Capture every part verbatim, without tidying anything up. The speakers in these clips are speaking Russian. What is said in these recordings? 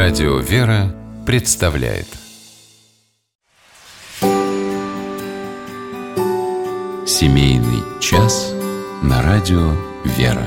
Радио «Вера» представляет Семейный час на радио «Вера».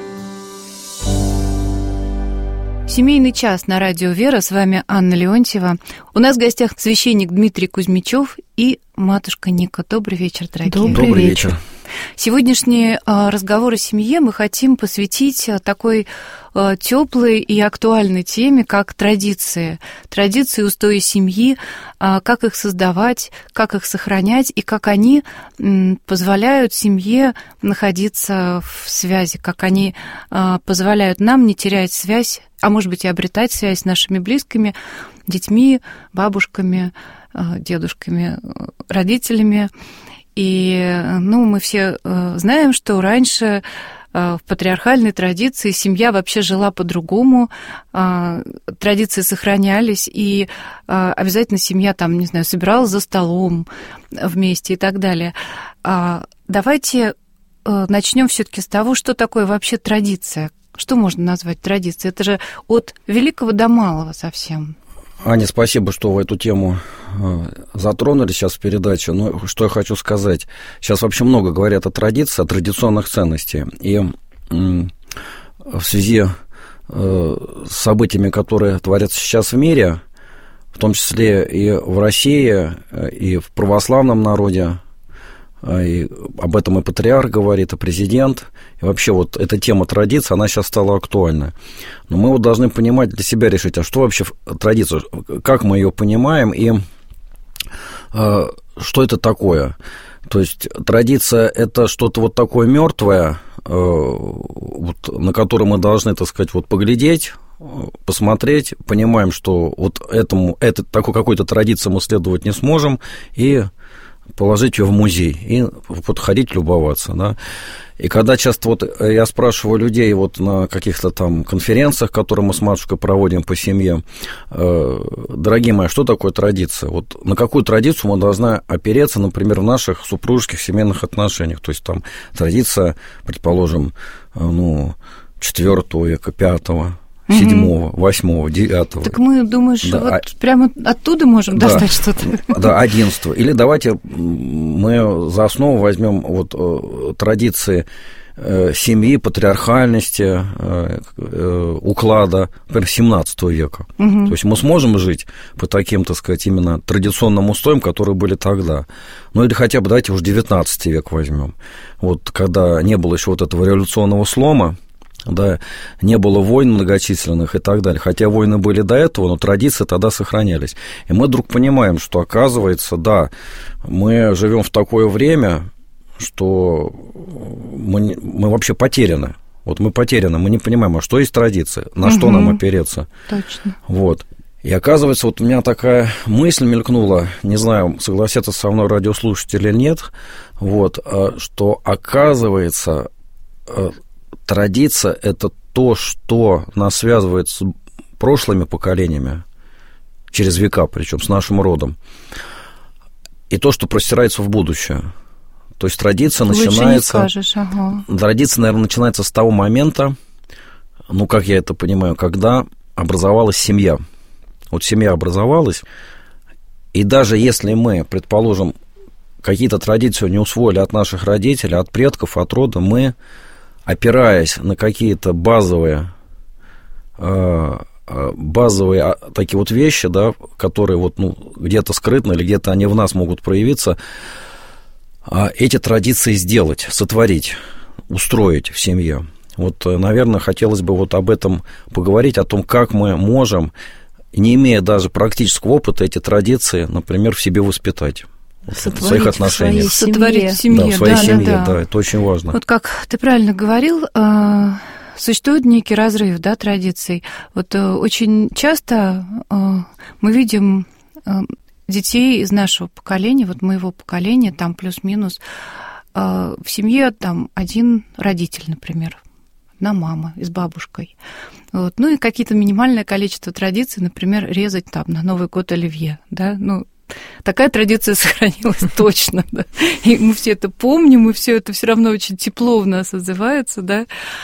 Семейный час на радио «Вера». С вами Анна Леонтьева. У нас в гостях священник Дмитрий Кузьмичев и матушка Ника. Добрый вечер, дорогие. Добрый, Добрый вечер. Сегодняшний разговор о семье мы хотим посвятить такой теплой и актуальной теме, как традиции. Традиции, устои семьи, как их создавать, как их сохранять и как они позволяют семье находиться в связи, как они позволяют нам не терять связь, а может быть и обретать связь с нашими близкими, детьми, бабушками, дедушками, родителями. И ну, мы все знаем, что раньше в патриархальной традиции семья вообще жила по-другому, традиции сохранялись, и обязательно семья там, не знаю, собиралась за столом вместе и так далее. Давайте начнем все-таки с того, что такое вообще традиция. Что можно назвать традицией? Это же от великого до малого совсем. Аня, спасибо, что вы эту тему затронули сейчас в передаче. Но что я хочу сказать. Сейчас вообще много говорят о традиции, о традиционных ценностях. И в связи с событиями, которые творятся сейчас в мире, в том числе и в России, и в православном народе, и об этом и патриарх говорит, и президент. И вообще вот эта тема традиции, она сейчас стала актуальна. Но мы вот должны понимать, для себя решить, а что вообще традиция, как мы ее понимаем, и э, что это такое. То есть традиция – это что-то вот такое мертвое, э, вот, на которое мы должны, так сказать, вот поглядеть, посмотреть, понимаем, что вот этому, это, такой какой-то традиции мы следовать не сможем, и положить ее в музей и подходить, любоваться, да. И когда часто вот я спрашиваю людей вот на каких-то там конференциях, которые мы с матушкой проводим по семье, дорогие мои, что такое традиция? Вот на какую традицию мы должны опереться, например, в наших супружеских семейных отношениях? То есть там традиция, предположим, ну, четвёртого века, пятого, седьмого, восьмого, девятого. Так мы, думаешь, да, вот а... прямо оттуда можем да, достать что-то? Да, одиннадцатого. Или давайте мы за основу возьмем вот традиции семьи, патриархальности, уклада, например, семнадцатого века. Угу. То есть мы сможем жить по таким, так сказать, именно традиционным устоям, которые были тогда. Ну или хотя бы давайте уж девятнадцатый век возьмем. Вот когда не было еще вот этого революционного слома, да, не было войн многочисленных и так далее. Хотя войны были до этого, но традиции тогда сохранялись. И мы вдруг понимаем, что, оказывается, да, мы живем в такое время, что мы, мы вообще потеряны. Вот мы потеряны, мы не понимаем, а что есть традиция, на угу. что нам опереться. Точно. Вот. И оказывается, вот у меня такая мысль мелькнула, не знаю, согласятся со мной радиослушатели или нет, вот, что, оказывается, традиция – это то, что нас связывает с прошлыми поколениями, через века, причем с нашим родом, и то, что простирается в будущее. То есть традиция Лучше начинается... не скажешь, ага. Традиция, наверное, начинается с того момента, ну, как я это понимаю, когда образовалась семья. Вот семья образовалась, и даже если мы, предположим, какие-то традиции не усвоили от наших родителей, от предков, от рода, мы... опираясь на какие-то базовые, базовые такие вот вещи, да, которые вот, ну, где-то скрытно или где-то они в нас могут проявиться, эти традиции сделать, сотворить, устроить в семье. Вот, наверное, хотелось бы вот об этом поговорить, о том, как мы можем, не имея даже практического опыта, эти традиции, например, в себе воспитать. Сотворить в своих отношениях. В сотворить в семье. Да, в своей да, семье, да, да. да, это очень важно. Вот как ты правильно говорил, существует некий разрыв, да, традиций. Вот очень часто мы видим детей из нашего поколения, вот моего поколения, там плюс-минус, в семье там один родитель, например, одна мама и с бабушкой. Вот. Ну и какие-то минимальное количество традиций, например, резать там на Новый год оливье, да, ну, такая традиция сохранилась точно, да. И мы все это помним, и все это все равно очень тепло в нас отзывается, да.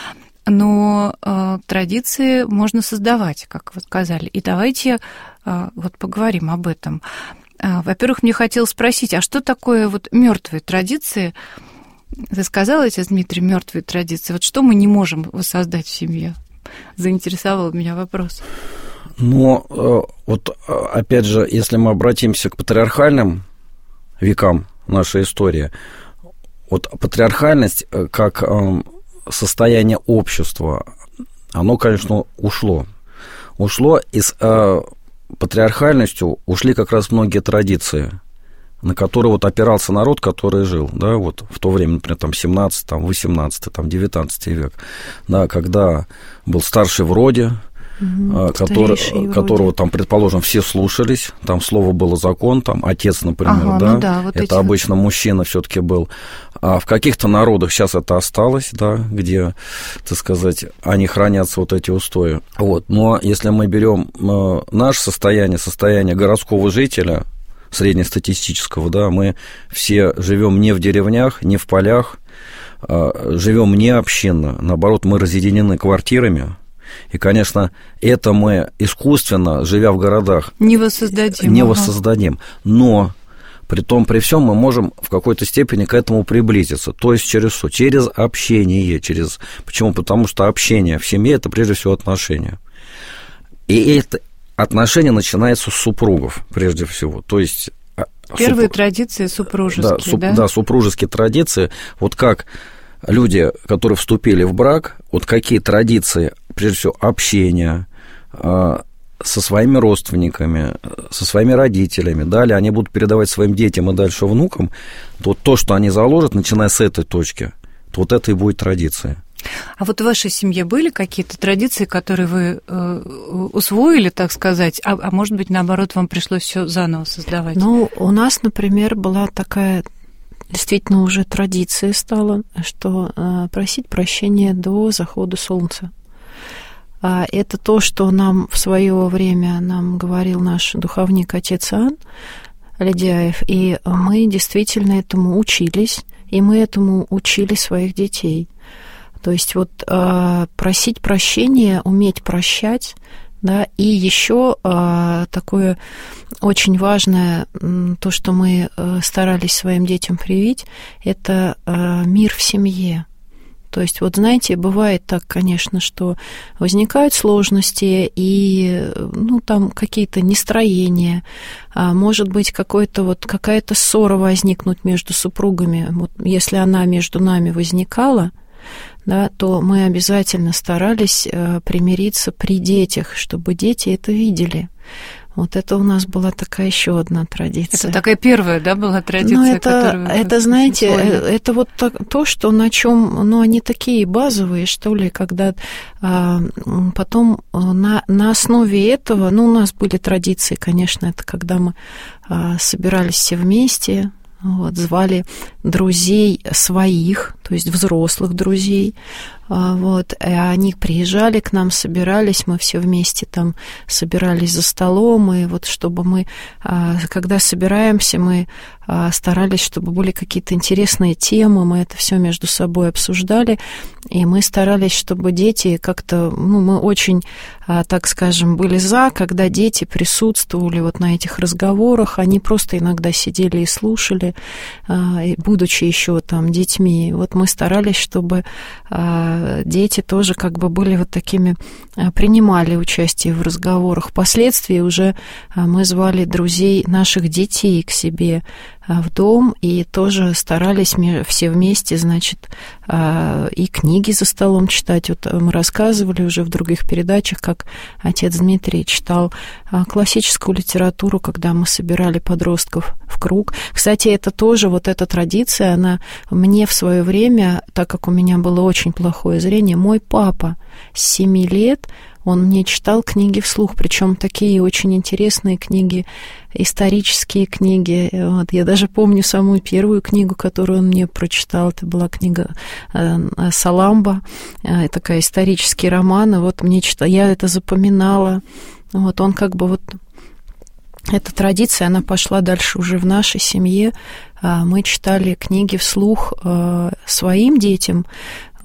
но э, традиции можно создавать, как вы сказали. И давайте э, вот поговорим об этом. Э, во-первых, мне хотелось спросить, а что такое вот мертвые традиции? Ты сказал, отец Дмитрий, мертвые традиции. Вот что мы не можем воссоздать в семье? Заинтересовал меня вопрос. Ну, э, вот опять же, если мы обратимся к патриархальным векам нашей истории, вот патриархальность как э, состояние общества, оно, конечно, ушло. Ушло, и с э, патриархальностью ушли как раз многие традиции, на которые вот опирался народ, который жил, да, вот в то время, например, там семнадцатый, там, восемнадцатый, там, девятнадцатый век, да, когда был старший в роде, угу, который, которого там, предположим, все слушались, там слово было закон, там отец, например, ага, да, ну да вот это обычно вот мужчина все-таки был. А в каких-то народах сейчас это осталось, да, где, так сказать, они хранятся, вот эти устои. Вот. Но если мы берем э, наше состояние, состояние городского жителя, среднестатистического, да, мы все живем не в деревнях, не в полях, э, живем не общинно, наоборот, мы разъединены квартирами. И, конечно, это мы искусственно, живя в городах, не воссоздадим. Не ага. воссоздадим. Но при том, при всем мы можем в какой-то степени к этому приблизиться. То есть через что? Через общение. Через... Почему? Потому что общение в семье – это прежде всего отношения. И это отношение начинается с супругов, прежде всего. То есть... Первые суп... традиции супружеские, да, суп... да? Да, супружеские традиции. Вот как люди, которые вступили в брак, вот какие традиции, прежде всего, общения со своими родственниками, со своими родителями, далее они будут передавать своим детям и дальше внукам, то то, что они заложат, начиная с этой точки, то вот это и будет традиция. А вот в вашей семье были какие-то традиции, которые вы э, усвоили, так сказать, а, а может быть, наоборот, вам пришлось все заново создавать? Ну, у нас, например, была такая действительно уже традиция стала, что э, просить прощения до захода солнца. А это то, что нам в свое время нам говорил наш духовник отец Иоанн Ледяев, и мы действительно этому учились, и мы этому учили своих детей. То есть вот э, просить прощения, уметь прощать, да, и еще э, такое очень важное, то, что мы э, старались своим детям привить, это э, мир в семье. То есть, вот знаете, бывает так, конечно, что возникают сложности и, ну, там какие-то нестроения, а может быть, какой-то вот, какая-то ссора возникнуть между супругами. Вот если она между нами возникала, да, то мы обязательно старались примириться при детях, чтобы дети это видели. Вот это у нас была такая еще одна традиция. Это такая первая, да, была традиция, ну, это, которую... Это, знаете, это вот то, что на чем, ну, они такие базовые, что ли, когда а, потом на, на основе этого, ну, у нас были традиции, конечно, это когда мы а, собирались все вместе, вот, звали друзей своих, то есть взрослых друзей, вот, и они приезжали к нам, собирались, мы все вместе там собирались за столом, и вот чтобы мы, когда собираемся, мы старались, чтобы были какие-то интересные темы, мы это все между собой обсуждали, и мы старались, чтобы дети как-то, ну, мы очень, так скажем, были за, когда дети присутствовали вот на этих разговорах, они просто иногда сидели и слушали, будучи еще там детьми, вот мы старались, чтобы дети тоже как бы были вот такими, принимали участие в разговорах. Впоследствии уже мы звали друзей наших детей к себе в дом и тоже старались все вместе, значит, и книги за столом читать. Вот мы рассказывали уже в других передачах, как отец Дмитрий читал классическую литературу, когда мы собирали подростков в круг. Кстати, это тоже, вот эта традиция, она мне в свое время, так как у меня было очень плохое зрение, мой папа с семи лет, он мне читал книги вслух, причем такие очень интересные книги, исторические книги. Вот, я даже помню самую первую книгу, которую он мне прочитал. Это была книга «Саламба», такая исторический роман. И вот мне читал, я это запоминала. Вот он как бы вот... Эта традиция, она пошла дальше уже в нашей семье. Мы читали книги вслух своим детям.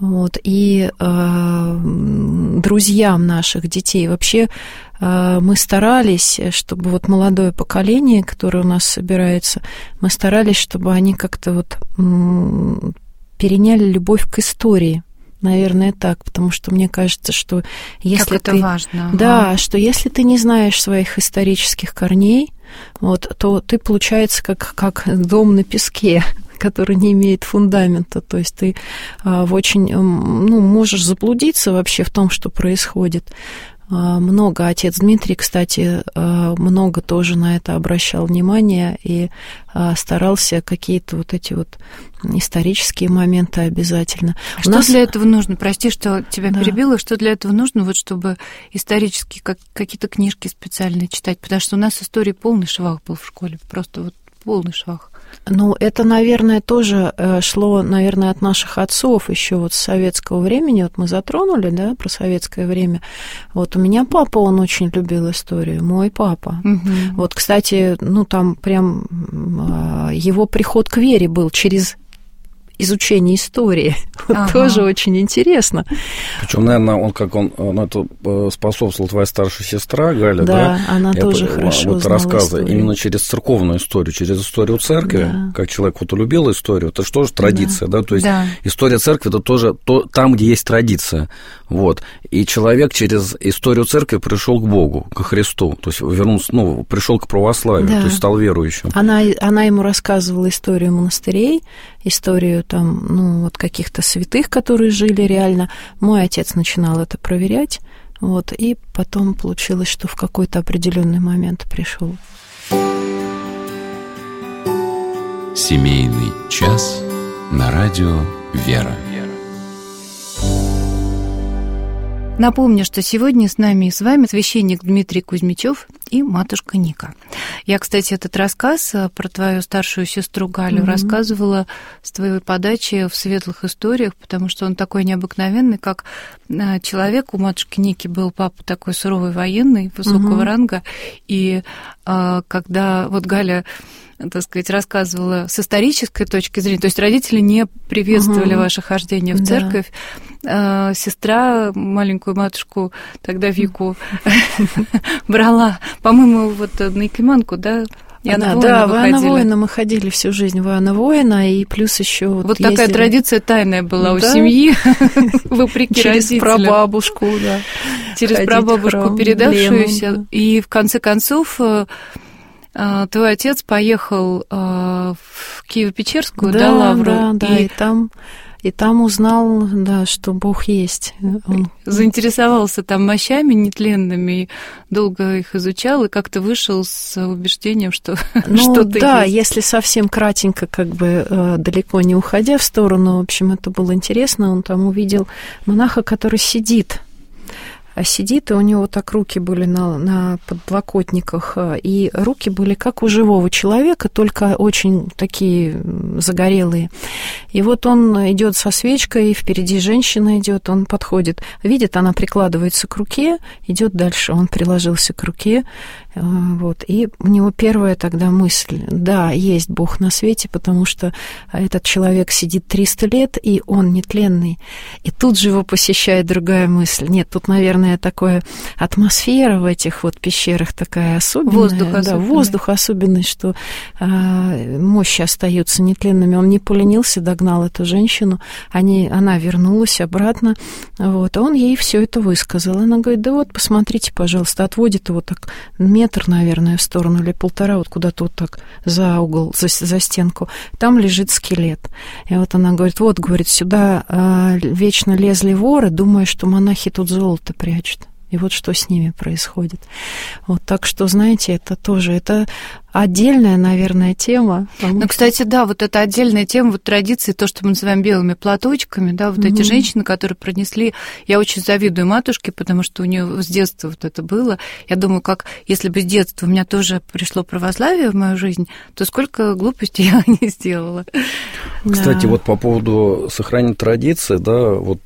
Вот, и э, друзьям наших детей. Вообще э, мы старались, чтобы вот молодое поколение, которое у нас собирается, мы старались, чтобы они как-то вот м, переняли любовь к истории. Наверное, так, потому что мне кажется, что если как это ты... важно. Ага. Да, что если ты не знаешь своих исторических корней, вот, то ты, получается, как, как дом на песке, который не имеет фундамента. То есть ты а, в очень, ну, можешь заблудиться вообще в том, что происходит. А, много. Отец Дмитрий, кстати, а, много тоже на это обращал внимание и а, старался какие-то вот эти вот исторические моменты обязательно. А что нас... для этого нужно? Прости, что тебя да. перебила. Что для этого нужно, вот, чтобы исторические как, какие-то книжки специальные читать? Потому что у нас истории полный швах был в школе. Просто вот полный швах. Ну, это, наверное, тоже шло, наверное, от наших отцов еще вот с советского времени. Вот мы затронули, да, про советское время. Вот у меня папа, он очень любил историю, мой папа. Угу. Вот, кстати, ну, там прям его приход к вере был через изучение истории. Ага. Тоже очень интересно. Причем, наверное, он как он, он это способствовал твоя старшая сестра Галя, да? Да, она Я тоже по, хорошо вот знала рассказы историю. Именно через церковную историю, через историю церкви, да. Как человек вот улюбил историю, это же тоже традиция, да? да? То есть да. История церкви это тоже то, там, где есть традиция. Вот. И человек через историю церкви пришел к Богу, к Христу, то есть вернулся, ну, пришел к православию, да. То есть стал верующим. Она, она ему рассказывала историю монастырей, историю там, ну, вот каких-то святых, которые жили реально. Мой отец начинал это проверять, вот, и потом получилось, что в какой-то определенный момент пришел. Семейный час на радио «Вера». Напомню, что сегодня с нами и с вами священник Дмитрий Кузьмичев и матушка Ника. Я, кстати, этот рассказ про твою старшую сестру Галю mm-hmm. рассказывала с твоей подачи в «Светлых историях», потому что он такой необыкновенный, как человек. У матушки Ники был папа такой суровый военный, высокого mm-hmm. ранга, и когда вот Галя, так сказать, рассказывала с исторической точки зрения, то есть родители не приветствовали угу. ваше хождение в церковь, да. Сестра маленькую матушку тогда Вику брала, по-моему, вот на Икиманку, да? Да, да, в Иоанна Воина мы ходили всю жизнь в Иоанна Воина, и плюс еще вот, вот ездили... такая традиция тайная была да? у семьи, вопреки через родителям. прабабушку, да. Через прабабушку передавшуюся, и в конце концов... Твой отец поехал в Киево-Печерскую, да, да, Лавру? Да, да, и, и там, и там узнал, да, что Бог есть. Он... Заинтересовался там мощами нетленными, долго их изучал, и как-то вышел с убеждением, что ну, что-то да, есть. Если совсем кратенько, как бы далеко не уходя в сторону, в общем, это было интересно, он там увидел монаха, который сидит. А сидит, и у него так руки были на, на подлокотниках, и руки были как у живого человека, только очень такие загорелые. И вот он идет со свечкой, впереди женщина идет, он подходит, видит, она прикладывается к руке, идет дальше, он приложился к руке, вот, и у него первая тогда мысль, да, есть Бог на свете, потому что этот человек сидит триста лет, и он нетленный. И тут же его посещает другая мысль, нет, тут, наверное, такая атмосфера в этих вот пещерах такая особенная. Воздух да, особенный. Воздух особенный, что а, мощи остаются нетленными. Он не поленился, догнал эту женщину, они, она вернулась обратно, вот, а он ей все это высказал. Она говорит, да вот, посмотрите, пожалуйста, отводит его так метр, наверное, в сторону или полтора, вот куда-то вот так за угол, за, за стенку. Там лежит скелет. И вот она говорит, вот, говорит, сюда а, вечно лезли воры, думая, что монахи тут золото прячут. И вот что с ними происходит. Вот, так что, знаете, это тоже, это отдельная, наверное, тема. Ну, кстати, да, вот это отдельная тема, вот традиции, то, что мы называем белыми платочками, да, вот mm-hmm. эти женщины, которые пронесли, я очень завидую матушке, потому что у нее с детства вот это было. Я думаю, как, если бы с детства у меня тоже пришло православие в мою жизнь, то сколько глупостей я не сделала. Кстати, да. вот по поводу сохранения традиции, да, вот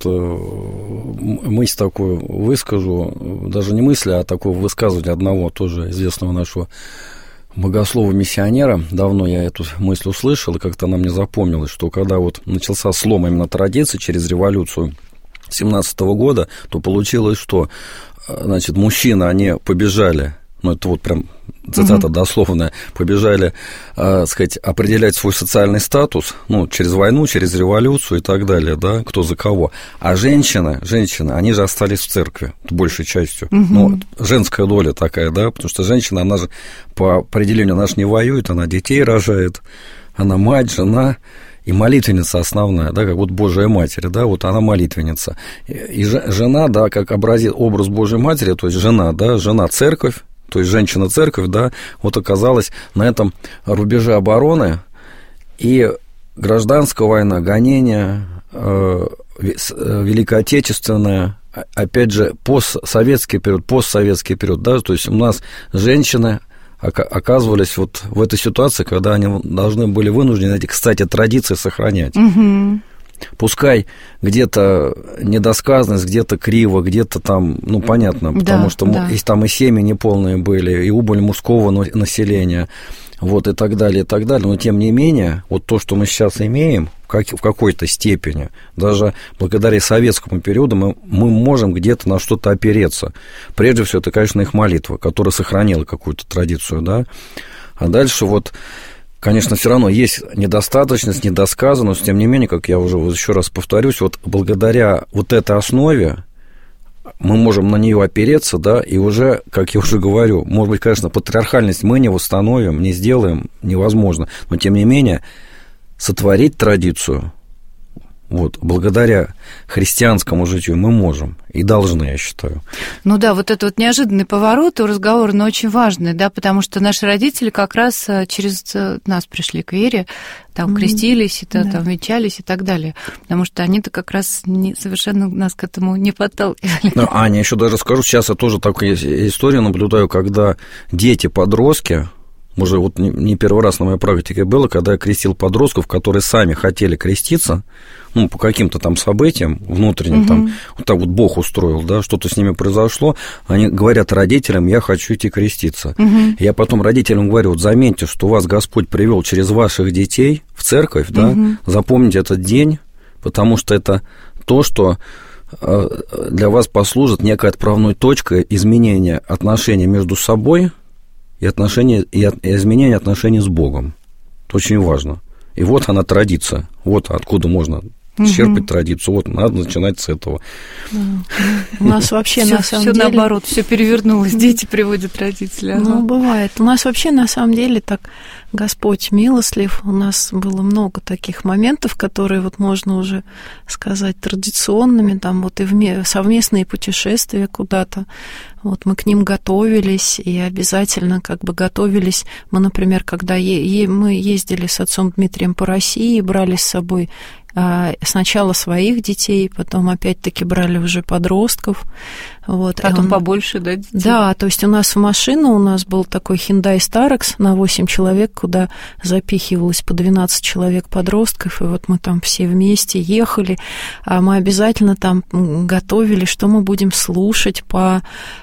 мысль такую выскажу, даже не мысль, а такое высказывание одного тоже известного нашего богослова-миссионера, давно я эту мысль услышал, и как-то она мне запомнилась, что когда вот начался слом именно традиций через революцию семнадцатого года, то получилось, что, значит, мужчины, они побежали, ну, это вот прям цитата дословная, побежали, э, сказать, определять свой социальный статус, ну, через войну, через революцию и так далее, да, кто за кого. А женщины, женщины, они же остались в церкви, большей частью. Угу. Ну, женская доля такая, да, потому что женщина, она же по определению, она же не воюет, она детей рожает, она мать, жена, и молитвенница основная, да, как вот Божия Матерь, да, вот она молитвенница. И жена, да, как образец, образ Божьей Матери, то есть жена, да, жена церковь, то есть женщина-церковь, да, вот оказалась на этом рубеже обороны, и гражданская война, гонения, э, Великая Отечественная, опять же, постсоветский период, постсоветский период, да, то есть у нас женщины оказывались вот в этой ситуации, когда они должны были вынуждены эти, кстати, традиции сохранять. Угу. Пускай где-то недосказанность, где-то криво, где-то там, ну, понятно, потому да, что да. там и семьи неполные были, и убыль мужского населения, вот, и так далее, и так далее. Но, тем не менее, вот то, что мы сейчас имеем, как, в какой-то степени, даже благодаря советскому периоду мы, мы можем где-то на что-то опереться. Прежде всего, это, конечно, их молитва, которая сохранила какую-то традицию, да. А дальше вот... Конечно, все равно есть недостаточность, недосказанность, тем не менее, как я уже еще раз повторюсь, вот благодаря вот этой основе мы можем на нее опереться, да, и уже, как я уже говорю, может быть, конечно, патриархальность мы не восстановим, не сделаем, невозможно, но, тем не менее, сотворить традицию, вот, благодаря христианскому житию мы можем и должны, я считаю. Ну да, вот это вот неожиданный поворот у разговора, но очень важный, да, потому что наши родители как раз через нас пришли к вере, там mm-hmm. крестились, и, да. там венчались и так далее, потому что они-то как раз не, совершенно нас к этому не подталкивали. Ну, Аня, еще даже скажу, сейчас я тоже такую историю наблюдаю, когда дети-подростки, уже вот не первый раз на моей практике было, когда я крестил подростков, которые сами хотели креститься, ну, по каким-то там событиям внутренним, угу. там, вот так вот Бог устроил, да, что-то с ними произошло, они говорят родителям, я хочу идти креститься. Угу. Я потом родителям говорю, вот заметьте, что вас Господь привел через ваших детей в церковь, да, угу. запомните этот день, потому что это то, что для вас послужит некой отправной точкой изменения отношений между собой и, отношения, и изменения отношений с Богом. Это очень важно. И вот она традиция, вот откуда можно черпать угу. традицию, вот надо начинать с этого. Да. У нас вообще всё, на самом всё деле... наоборот, все перевернулось, дети приводят родителей. Ага. Ну, бывает. У нас вообще на самом деле так Господь милостлив. У нас было много таких моментов, которые вот можно уже сказать традиционными, там вот и вме... совместные путешествия куда-то. Вот мы к ним готовились, и обязательно как бы готовились. Мы, например, когда е... Е... мы ездили с отцом Дмитрием по России, брали с собой сначала своих детей, потом опять-таки брали уже подростков. Вот. Потом он... побольше, да, детей? Да, то есть у нас в машину, у нас был такой Hyundai Starex на восемь человек, куда запихивалось по двенадцать человек подростков, и вот мы там все вместе ехали, а мы обязательно там готовили, что мы будем слушать по,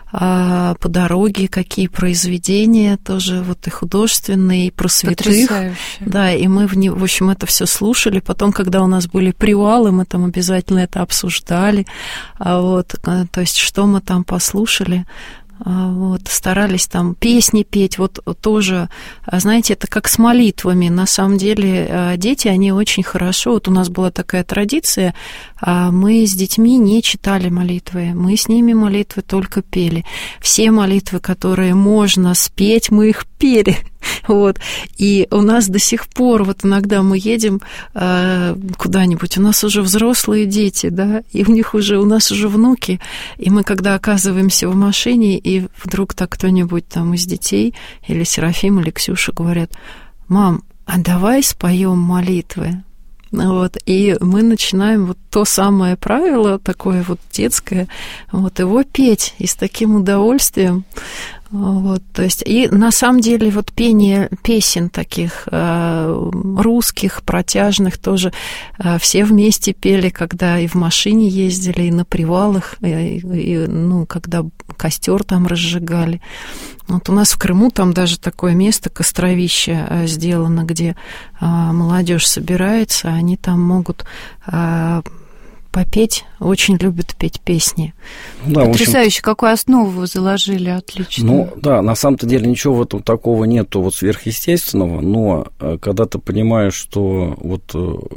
по дороге, какие произведения, тоже вот и художественные, и про святых. Потрясающе. Да, и мы, в, не... в общем, это все слушали. Потом, когда у нас были привалы, мы там обязательно это обсуждали. Вот, то есть, что мы там послушали, вот, старались там песни петь, вот тоже, знаете, это как с молитвами. На самом деле дети, они очень хорошо, вот у нас была такая традиция, мы с детьми не читали молитвы, мы с ними молитвы только пели. Все молитвы, которые можно спеть, мы их пели. Вот. И у нас до сих пор, вот иногда мы едем э, куда-нибудь, у нас уже взрослые дети, да, и у них уже, у нас уже внуки, и мы, когда оказываемся в машине, и вдруг так кто-нибудь там из детей, или Серафим, или Ксюша говорят: мам, а давай споем молитвы. Вот, и мы начинаем вот то самое правило, такое вот детское, вот его петь, и с таким удовольствием. Вот, то есть, и на самом деле вот пение песен таких э, русских, протяжных тоже э, все вместе пели, когда и в машине ездили, и на привалах, и, и, ну, когда костер там разжигали. Вот у нас в Крыму там даже такое место, костровище э, сделано, где э, молодежь собирается, они там могут... Э, попеть, очень любят петь песни. Да, потрясающе, общем, какую основу вы заложили, отлично. Ну, да, на самом-то деле ничего в этом такого нету вот сверхъестественного, но когда ты понимаешь, что вот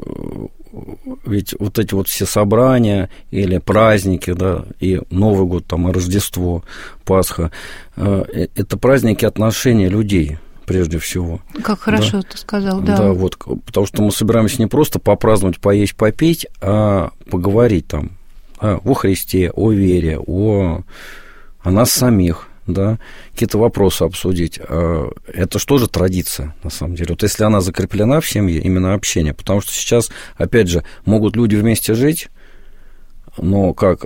ведь вот эти вот все собрания или праздники, да, и Новый год, там, и Рождество, Пасха, это праздники отношения людей, прежде всего. Как хорошо, да, ты сказал, да. Да, вот, потому что мы собираемся не просто попраздновать, поесть, попить, а поговорить там о, о Христе, о вере, о, о нас самих, да, какие-то вопросы обсудить. Это что же традиция, на самом деле? Вот если она закреплена в семье, именно общение, потому что сейчас, опять же, могут люди вместе жить, но как,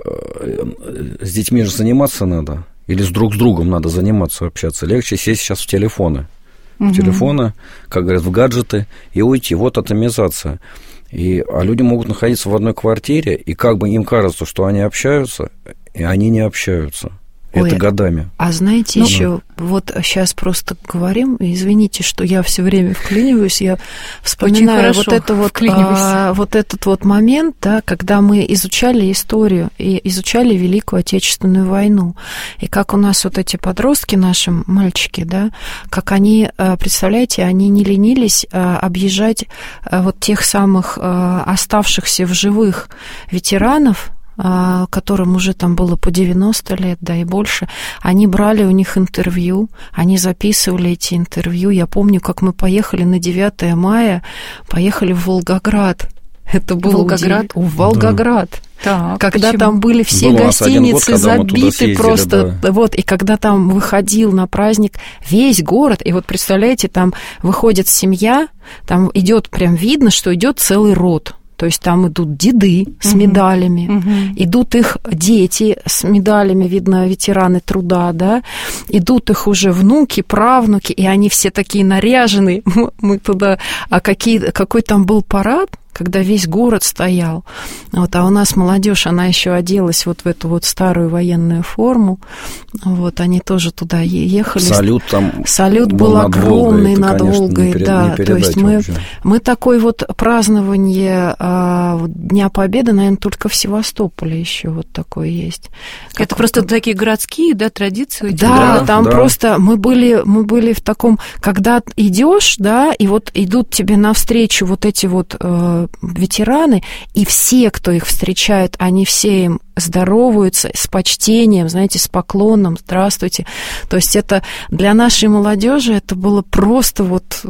с детьми же заниматься надо, или с друг с другом надо заниматься, общаться. Легче сесть сейчас в телефоны. В телефоны, как говорят, в гаджеты, и уйти. Вот атомизация. И, а люди могут находиться в одной квартире, и как бы им кажется, что они общаются, и они не общаются. Ой, это годами. А знаете, ну, еще да. Вот сейчас просто говорим, извините, что я все время вклиниваюсь, я вспоминаю вот, это вот, а, вот этот вот момент, да, когда мы изучали историю и изучали Великую Отечественную войну, и как у нас вот эти подростки, наши мальчики, да, как они, представляете, они не ленились объезжать вот тех самых оставшихся в живых ветеранов, которым уже там было по девяносто лет, да, и больше, они брали у них интервью, они записывали эти интервью. Я помню, как мы поехали на девятое мая, поехали в Волгоград. Это был Волгоград? В Волгоград. Да. Так, когда почему? Там были все был гостиницы год, забиты съездили, просто, да. Вот, и когда там выходил на праздник весь город, и вот представляете, там выходит семья, там идет прям видно, что идет целый род. То есть там идут деды с медалями, uh-huh. идут их дети с медалями, видно, ветераны труда, да, идут их уже внуки, правнуки, и они все такие наряженные. Мы туда... А какие, какой там был парад? Когда весь город стоял. Вот, а у нас молодежь, она еще оделась вот в эту вот старую военную форму. Вот, они тоже туда ехали. Салют там Салют был, был огромный над Волгой, перед, да. То есть мы, мы такой вот празднование а, Дня Победы, наверное, только в Севастополе еще вот такое есть. Это как просто вот, такие городские, да, традиции? Да, да, там да. просто мы были, мы были в таком, когда идешь, да, и вот идут тебе навстречу вот эти вот ветераны, и все, кто их встречают, они все им здороваются с почтением, знаете, с поклоном, здравствуйте. То есть это для нашей молодежи это было просто вот...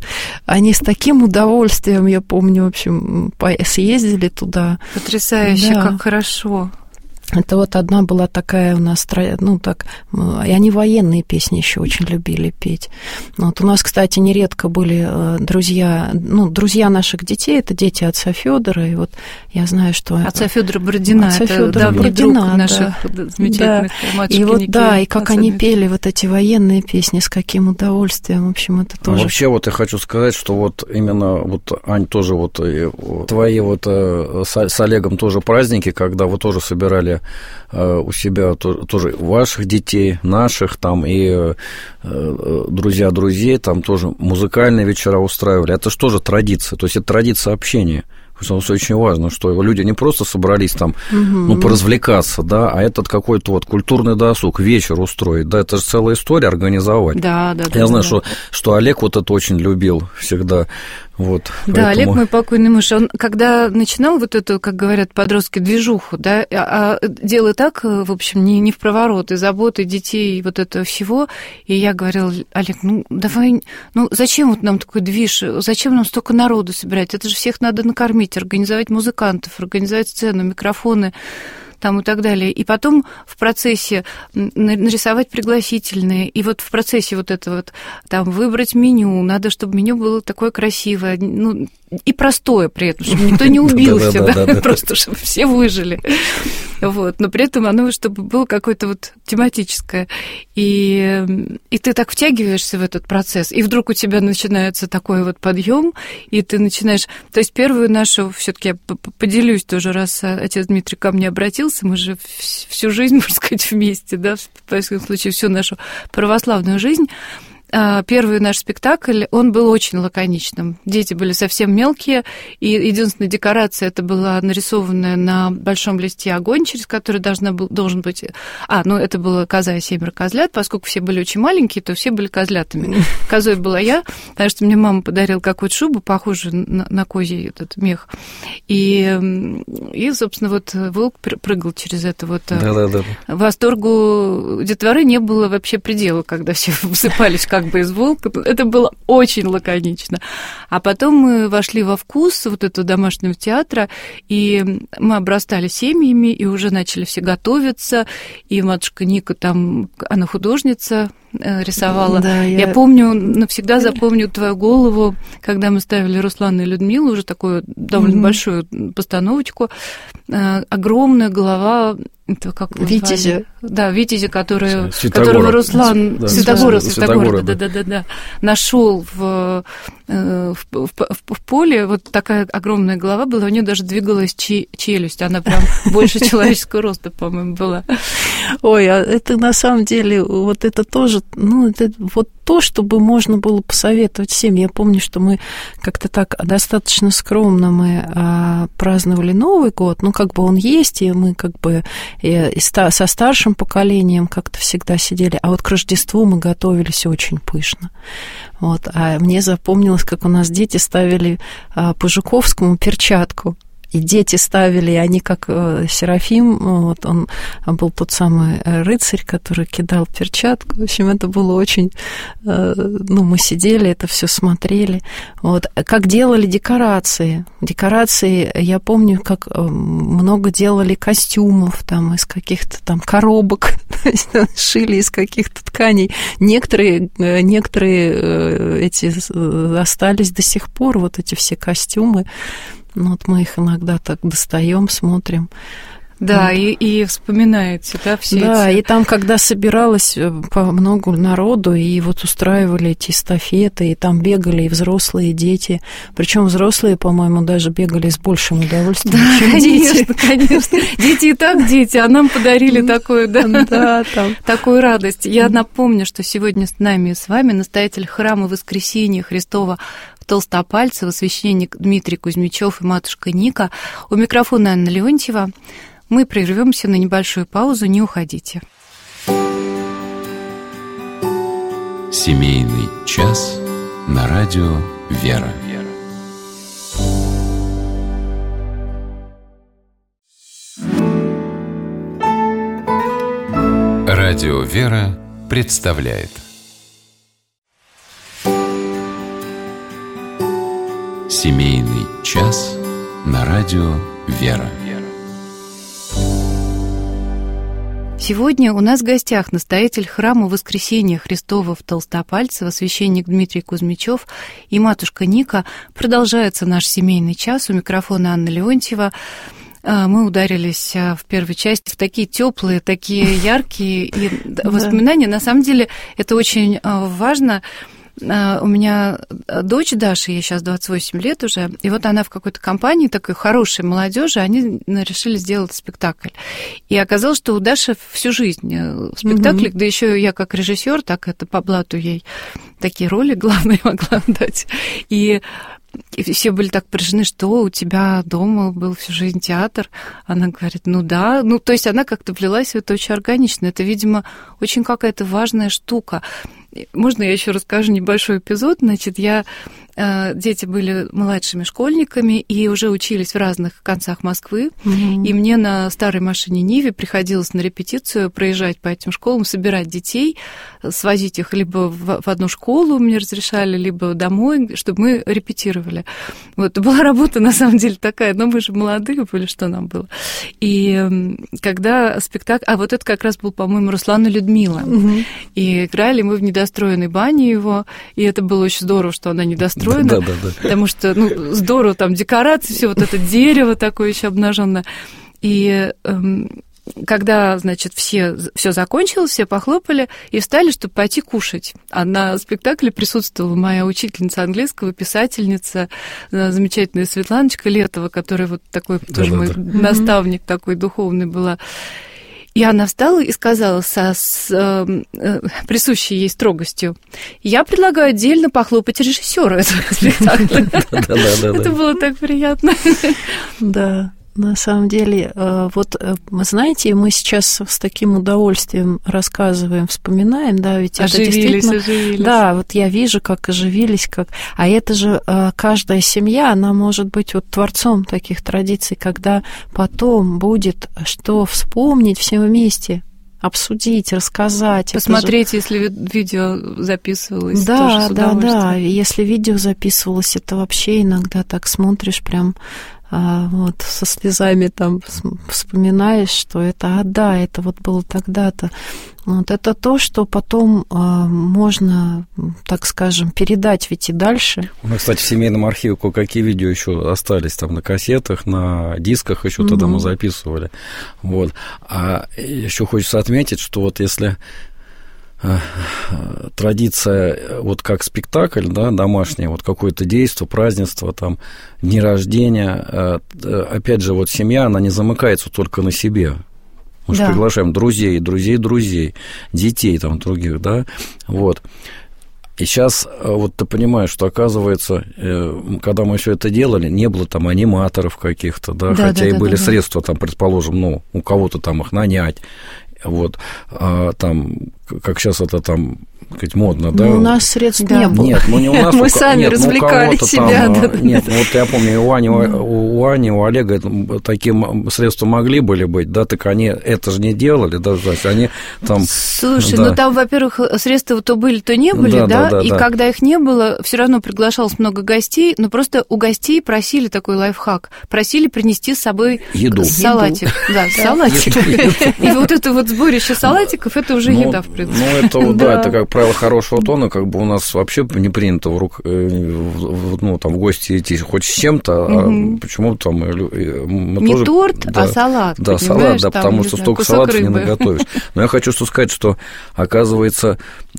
Они с таким удовольствием, я помню, в общем, съездили туда. Потрясающе, да. Как хорошо. Это вот одна была такая у нас, ну так, и они военные песни еще очень любили петь. Вот у нас, кстати, нередко были друзья, ну, друзья наших детей, это дети отца Федора, и вот я знаю, что... Отца Федора Бородина, отца это Федора давний Бородина, друг наших да. замечательных да. мальчиков. И вот, да, и как они пели вот эти военные песни, с каким удовольствием, в общем, это тоже... А вообще вот я хочу сказать, что вот именно, вот, Ань, тоже вот твои вот с, с Олегом тоже праздники, когда вы тоже собирали у себя тоже ваших детей, наших, там, и друзья друзей, там тоже музыкальные вечера устраивали. Это же тоже традиция, то есть это традиция общения. Потому что очень важно, что люди не просто собрались там, угу. ну, поразвлекаться, да, а этот какой-то вот культурный досуг, вечер устроить, да, это же целая история организовать. Да, да, да. Я знаю, да. Что, что Олег вот это очень любил всегда. Вот, да, поэтому... Олег, мой покойный муж, он когда начинал вот эту, как говорят подростки, движуху, да, а дело так, в общем, не, не в проворот, и заботы детей, и вот этого всего, и я говорила: Олег, ну, давай, ну, зачем вот нам такой движ, зачем нам столько народу собирать, это же всех надо накормить, организовать музыкантов, организовать сцену, микрофоны. там и так далее. И потом в процессе нарисовать пригласительные, и вот в процессе вот это вот, там, выбрать меню, надо, чтобы меню было такое красивое, ну, и простое при этом, чтобы никто не убился, да, просто чтобы все выжили. Вот, но при этом оно, чтобы было какое-то вот тематическое. И, и ты так втягиваешься в этот процесс, и вдруг у тебя начинается такой вот подъем, и ты начинаешь... То есть первую нашу, все-таки я поделюсь тоже, раз отец Дмитрий ко мне обратился, мы же всю жизнь, можно сказать, вместе, да, в всяком случае, всю нашу православную жизнь. Первый наш спектакль, он был очень лаконичным. Дети были совсем мелкие, и единственная декорация это была нарисованная на большом листе огонь, через который должна был, должен быть... А, ну, это была коза и семеро козлят, поскольку все были очень маленькие, то все были козлятами. Козой была я, потому что мне мама подарила какую-то шубу, похожую на, на козий этот мех. И, и, собственно, вот волк прыгал через это вот. Да-да-да. Восторгу детворы не было вообще предела, когда все высыпались как бы из волка. Это было очень лаконично. А потом мы вошли во вкус вот этого домашнего театра, и мы обрастали семьями, и уже начали все готовиться, и матушка Ника там, она художница, рисовала. Да, я... я помню, навсегда запомню твою голову, когда мы ставили Руслана и Людмилу, уже такую довольно mm-hmm. большую постановочку, огромная голова... Это как Витязя. Да, Витязя, который, которого Руслан... Да, Святогора, Святогора, да-да-да, нашел в, в, в, в поле. Вот такая огромная голова была, у нее даже двигалась челюсть, она прям больше человеческого роста, по-моему, была. Ой, а это на самом деле, вот это тоже, ну, это вот то, чтобы можно было посоветовать всем. Я помню, что мы как-то так достаточно скромно мы а, праздновали Новый год, ну, как бы он есть, и мы как бы и, и ста, со старшим поколением как-то всегда сидели, а вот к Рождеству мы готовились очень пышно. Вот. А мне запомнилось, как у нас дети ставили а, по Жуковскому перчатку. И дети ставили, и они как Серафим, вот он был тот самый рыцарь, который кидал перчатку. В общем, это было очень... Ну, мы сидели, это все смотрели. Вот. Как делали декорации. Декорации, я помню, как много делали костюмов там, из каких-то там коробок, шили из каких-то тканей. Некоторые, некоторые эти остались до сих пор, вот эти все костюмы. Ну, вот мы их иногда так достаем, смотрим. Да, вот. и, и вспоминаете, да, все да, эти... и там, когда собиралось по много народу, и вот устраивали эти эстафеты, и там бегали и взрослые, и дети. Причем взрослые, по-моему, даже бегали с большим удовольствием, да, чем конечно, дети. конечно. Дети и так дети, а нам подарили такую, да, да, там. такую радость. Я напомню, что сегодня с нами и с вами настоятель храма Воскресения Христова Толстопальцева, священник Дмитрий Кузьмичев и матушка Ника. У микрофона Анна Леонтьева. Мы прервемся на небольшую паузу, не уходите. Семейный час на радио «Вера». Радио «Вера» представляет Семейный час на радио «Вера». Сегодня у нас в гостях настоятель храма Воскресения Христова в Толстопальцево, священник Дмитрий Кузьмичев и матушка Ника. Продолжается наш семейный час. У микрофона Анна Леонтьева. Мы ударились в первой части в такие теплые, такие яркие и воспоминания. На самом деле это очень важно. У меня дочь Даша, ей сейчас двадцать восемь лет уже, и вот она в какой-то компании такой хорошей молодежи, они решили сделать спектакль. И оказалось, что у Даши всю жизнь в спектаклях, mm-hmm. да еще я как режиссер, так это по блату ей такие роли главные могла дать. И И все были так поражены, что у тебя дома был всю жизнь театр. Она говорит, ну да. Ну, то есть она как-то влилась в это очень органично. Это, видимо, очень какая-то важная штука. можно я еще расскажу небольшой эпизод? Значит, я... Дети были младшими школьниками и уже учились в разных концах Москвы. Mm-hmm. И мне на старой машине Ниве приходилось на репетицию проезжать по этим школам, собирать детей, свозить их либо в одну школу мне разрешали, либо домой, чтобы мы репетировали. Вот, это была работа, на самом деле, такая, но мы же молодые были, что нам было. И когда спектакль... А вот это как раз был, по-моему, Руслан и Людмила. Mm-hmm. И играли мы в недостроенной бане его, и это было очень здорово, что она недостроена. Да, да, да. Потому что, ну, здорово, там декорации, все вот это дерево такое еще обнаженное. И эм, когда, значит, все, все закончилось, все похлопали и встали, чтобы пойти кушать. А на спектакле присутствовала моя учительница английского, писательница, замечательная Светланочка Летова, которая вот такой да, тоже да, мой да. наставник такой духовный была. И она встала и сказала со с, э, присущей ей строгостью: я предлагаю отдельно похлопать режиссеру этого спектакля. Это было так приятно. Да. На самом деле, вот, знаете, мы сейчас с таким удовольствием рассказываем, вспоминаем, да, ведь оживились, это действительно... Оживились. Да, вот я вижу, как оживились, как... А это же каждая семья, она может быть вот творцом таких традиций, когда потом будет что вспомнить все вместе, обсудить, рассказать. Посмотреть, же... если видео записывалось. Да, да, да. Если видео записывалось, это вообще иногда так смотришь прям... А, вот, со слезами там вспоминаешь, что это, а да, это вот было тогда-то. Вот, это то, что потом а, можно, так скажем, передать ведь и дальше. У нас, кстати, в семейном архиве кое-какие видео еще остались там на кассетах, на дисках еще тогда мы записывали. Вот. А еще хочется отметить, что вот если... традиция, вот как спектакль, да, домашний, вот какое-то действо, празднество, там, дни рождения, опять же, вот семья, она не замыкается только на себе. Мы да. же приглашаем друзей, друзей, друзей, детей там других, да, вот. И сейчас вот ты понимаешь, что, оказывается, когда мы все это делали, не было там аниматоров каких-то, да, да хотя да, и да, были да, средства, там, предположим, ну, у кого-то там их нанять. Вот, а, там, как сейчас это там, сказать, модно, да? Ну, у нас средств да. не было. Нет, ну не у нас. Мы сами нет, развлекали ну, себя. Там, да, нет, да. Вот я помню, у Ани, у, у Ани, у Олега такие средства могли были быть, да, так они это же не делали, да, значит, они там... Слушай, да. ну там, во-первых, средства то были, то не были, да, да, да и да. когда их не было, все равно приглашалось много гостей, но просто у гостей просили такой лайфхак, просили принести с собой еду. Салатик. Еду. Да, салатик. И вот это вот сборище салатиков, это уже еда, в принципе. Ну, это, да, это, как правило, хорошего тона, как бы у нас вообще не принято в, рук, ну, там, в гости идти хоть с чем-то, угу. а почему там... Мы не тоже, торт, да, а салат, да, салат, да, потому что столько салатов не наготовишь. Но я хочу что сказать, что, оказывается,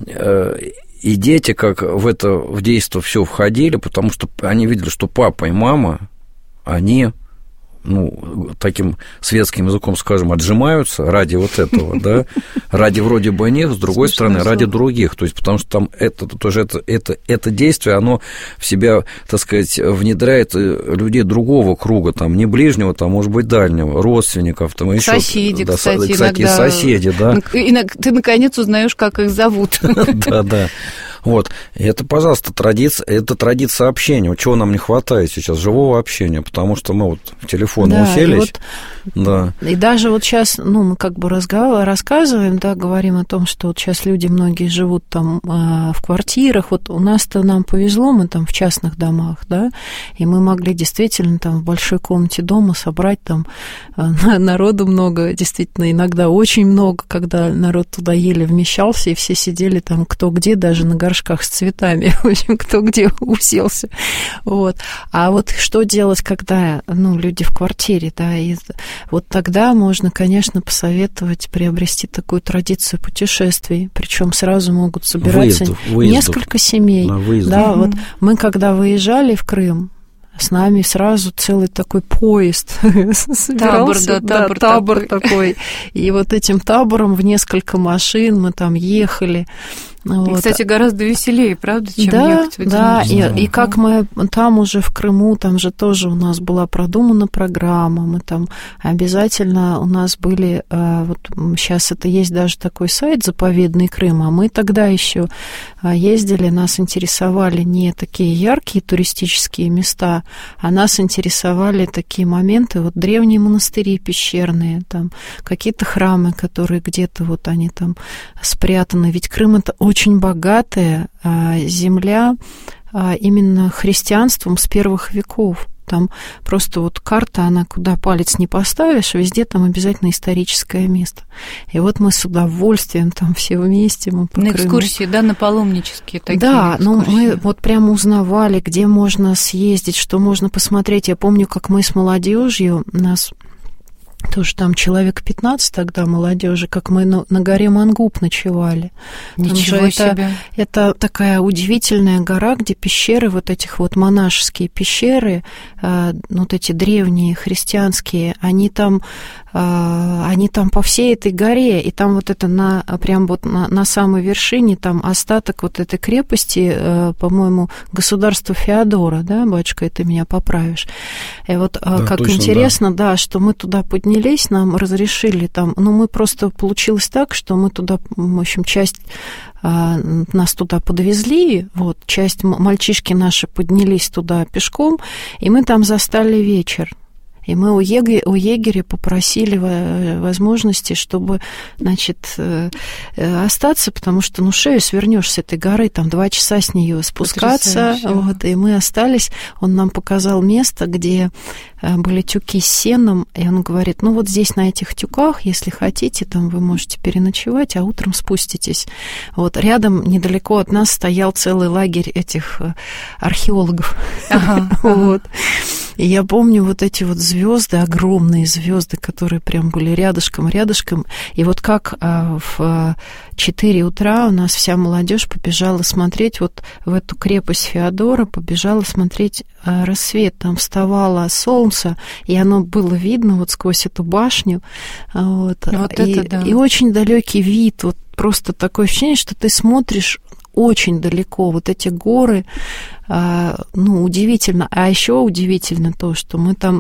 и дети как в это, в действо все входили, потому что они видели, что папа и мама, они... ну, таким светским языком, скажем, отжимаются ради вот этого, да, ради вроде бы них, с другой стороны, ради других, то есть потому что там это тоже это, это, это действие, оно в себя, так сказать, внедряет людей другого круга, там, не ближнего, там, может быть, дальнего, родственников, там, еще... Соседи, да, кстати, кстати, иногда... соседи, да. Ты, наконец, узнаешь, как их зовут. Да, да. Вот, и это, пожалуйста, традиция, это традиция общения. Вот чего нам не хватает сейчас? Живого общения, потому что мы вот в телефон да, уселись. И, вот, да. и даже вот сейчас, ну, мы как бы рассказываем, да, говорим о том, что вот сейчас люди многие живут там в квартирах. Вот у нас-то нам повезло, мы там в частных домах, да, и мы могли действительно там в большой комнате дома собрать там народу много, действительно, иногда очень много, когда народ туда еле вмещался, и все сидели там кто где, даже на горшках с цветами, в общем, кто где уселся. Вот. А вот что делать, когда, ну, люди в квартире, да, и вот тогда можно, конечно, посоветовать приобрести такую традицию путешествий, причем сразу могут собираться выездов, выездов. несколько семей. Да, вот мы когда выезжали в Крым, с нами сразу целый такой поезд собирался. Табор, да, табор, да, табор такой. такой. И вот этим табором в несколько машин мы там ехали. Вот. Кстати, гораздо веселее, правда, чем да, ехать в одиночестве. Да, и, и как мы там уже в Крыму, там же тоже у нас была продумана программа, мы там обязательно, у нас были, вот сейчас это есть даже такой сайт «Заповедный Крым», а мы тогда еще ездили, нас интересовали не такие яркие туристические места, а нас интересовали такие моменты, вот древние монастыри пещерные, там какие-то храмы, которые где-то вот они там спрятаны, ведь Крым — это очень очень богатая а, земля а, именно христианством с первых веков. Там просто вот карта, она куда палец не поставишь, везде там обязательно историческое место. И вот мы с удовольствием там все вместе. Мы по на Крыму. Экскурсии, да, на паломнические такие. Да, ну экскурсии. мы вот прямо узнавали, где можно съездить, что можно посмотреть. Я помню, как мы с молодежью, нас тоже там человек пятнадцать тогда молодежи, как мы на, на горе Мангуб ночевали. Ничего это, себе. Это такая удивительная гора, где пещеры, вот этих вот монашеские пещеры, э, вот эти древние христианские, они там, э, они там по всей этой горе, и там вот это на, прям вот на, на самой вершине, там остаток вот этой крепости, э, по-моему, государства Феодора, да, батюшка, ты меня поправишь. И вот да, как точно, интересно, да. да, что мы туда поднялись, нам разрешили там, ну, мы просто, получилось так, что мы туда, в общем, часть а, нас туда подвезли, вот, часть мальчишки наши поднялись туда пешком, и мы там застали вечер. И мы у егеря, у егеря попросили возможности, чтобы, значит, остаться, потому что, ну, шею свернешь с этой горы, там два часа с нее спускаться, вот, и мы остались. Он нам показал место, где были тюки с сеном, и он говорит, ну, вот здесь на этих тюках, если хотите, там вы можете переночевать, а утром спуститесь. Вот, рядом, недалеко от нас, стоял целый лагерь этих археологов. Ага, вот. И я помню вот эти вот звезды, огромные звезды, которые прям были рядышком, рядышком. И вот как а, в четыре утра у нас вся молодежь побежала смотреть вот в эту крепость Феодора, побежала смотреть а, рассвет. Там вставало солнце, и оно было видно вот сквозь эту башню. Вот, вот и, это да. И очень далекий вид, вот просто такое ощущение, что ты смотришь очень далеко, вот эти горы, ну, удивительно. А еще удивительно то, что мы там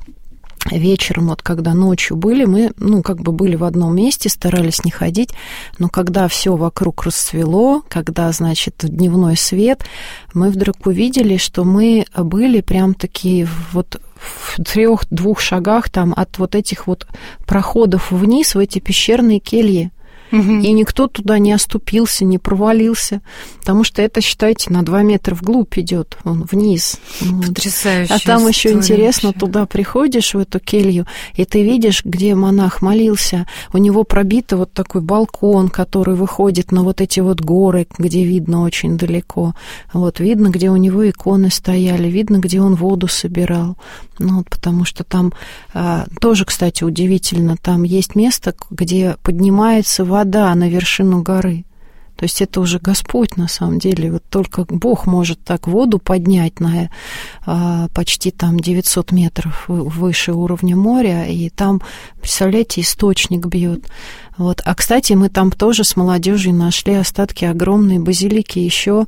вечером, вот когда ночью были, мы, ну, как бы были в одном месте, старались не ходить, но когда все вокруг расцвело, когда, значит, дневной свет, мы вдруг увидели, что мы были прям такие вот в трех-двух шагах там от вот этих вот проходов вниз в эти пещерные кельи. И никто туда не оступился, не провалился, потому что это, считайте, на два метра вглубь идет, он вниз. Потрясающе. А там еще интересно, вообще. Туда приходишь, в эту келью, и ты видишь, где монах молился. У него пробито вот такой балкон, который выходит на вот эти вот горы, где видно очень далеко. Вот, видно, где у него иконы стояли, видно, где он воду собирал. Ну, вот, потому что там а, тоже, кстати, удивительно, там есть место, где поднимается вода на вершину горы. То есть это уже Господь, на самом деле. Вот только Бог может так воду поднять на а, почти там девятьсот метров выше уровня моря, и там, представляете, источник бьет. Вот. А, кстати, мы там тоже с молодежью нашли остатки огромной базилики еще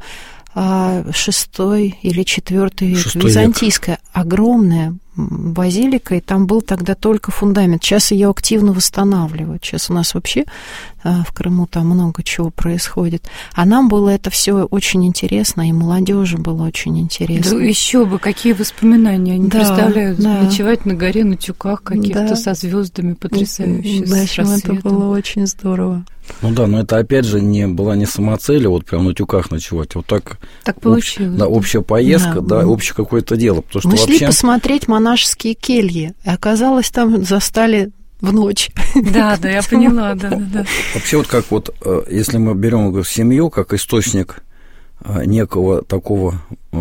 шестой или четвертый век, византийская, огромная базилика, и там был тогда только фундамент. Сейчас ее активно восстанавливают. Сейчас у нас вообще в Крыму там много чего происходит. А нам было это все очень интересно, и молодежи было очень интересно. Да еще бы, какие воспоминания. Они да, представляют, да. Ночевать на горе на тюках каких-то да. со звездами потрясающе. Да, это было очень здорово. Ну да, но это опять же не была не самоцель, вот прям на тюках ночевать, вот так. Так получилось. Общ, да, общая поездка, да, да общее какое-то дело. Потому что мы вообще... шли посмотреть монашеские кельи, и оказалось, там застали в ночь. Да, да, я поняла, да, да, да. Вообще вот как вот, если мы берем семью как источник некого такого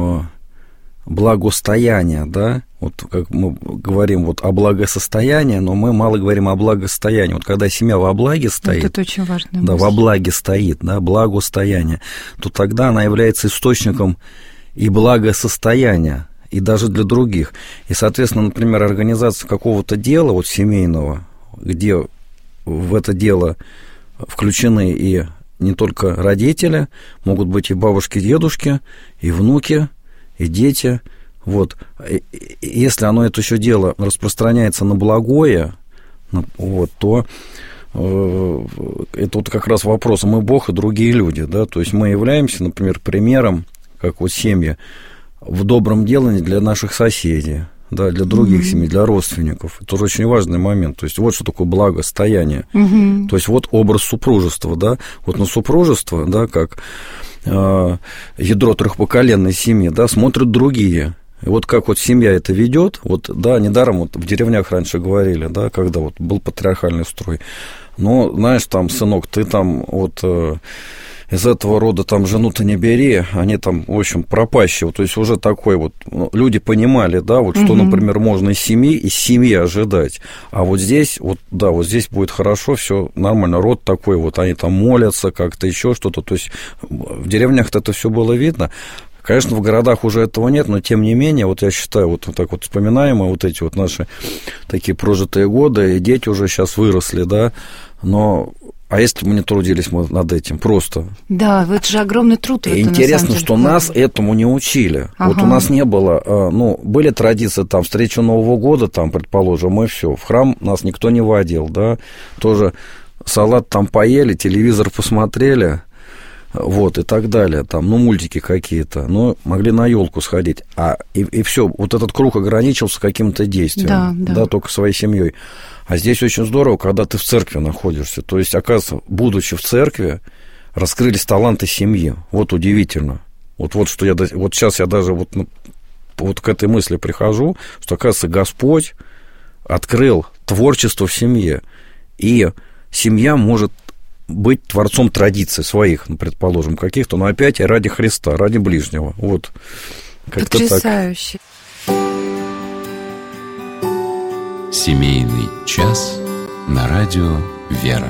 благосостояния, да, вот как мы говорим вот о благосостоянии, но мы мало говорим о благосостоянии. Вот когда семья во благе стоит, вот это очень важно. Да, мысль. Во благе стоит, да, благосостояние, то тогда она является источником и благосостояния, и даже для других. И, соответственно, например, организация какого-то дела, вот семейного, где в это дело включены и не только родители, могут быть и бабушки, и дедушки, и внуки, и дети. Вот. Если оно, это еще дело, распространяется на благое, вот, то э, это вот как раз вопрос, мы Бог и другие люди, да, то есть мы являемся, например, примером, как вот семьи, в добром делании для наших соседей, да, для других mm-hmm. семей, для родственников. Это тоже очень важный момент. То есть вот что такое благосостояние. Mm-hmm. То есть вот образ супружества, да, вот на супружество, да, как э, ядро трехпоколенной семьи, да, смотрят другие. И вот как вот семья это ведет, вот, да, недаром вот в деревнях раньше говорили, да, когда вот был патриархальный строй. Ну, знаешь, там, сынок, ты там вот э, из этого рода там жену-то не бери, они там, в общем, пропащие. То есть уже такой вот, люди понимали, да, вот что, угу. например, можно из семьи, из семьи ожидать. А вот здесь, вот, да, вот здесь будет хорошо, все нормально, род такой, вот они там молятся, как-то еще что-то. То есть в деревнях-то это все было видно. Конечно, в городах уже этого нет, но тем не менее, вот я считаю, вот, вот так вот вспоминаем мы вот эти вот наши такие прожитые годы, и дети уже сейчас выросли, да, но... А если бы мы не трудились мы над этим, просто... Да, это же огромный труд. И интересно, деле, что нас этому не учили. Ага. Вот у нас не было... Ну, были традиции, там, встречу Нового года, там, предположим, мы все, в храм нас никто не водил, да, тоже салат там поели, телевизор посмотрели, вот, и так далее, там, ну, мультики какие-то, ну, могли на елку сходить, а, и, и все, вот этот круг ограничился каким-то действием, да, да. да, только своей семьей. А здесь очень здорово, когда ты в церкви находишься, то есть, оказывается, будучи в церкви, раскрылись таланты семьи, вот удивительно, вот, вот что я, вот сейчас я даже вот, вот к этой мысли прихожу, что, оказывается, Господь открыл творчество в семье, и семья может быть творцом традиций своих, ну, предположим, каких-то, но опять ради Христа, ради ближнего. Вот. Как-то потрясающе. Так. Семейный час на радио «Вера».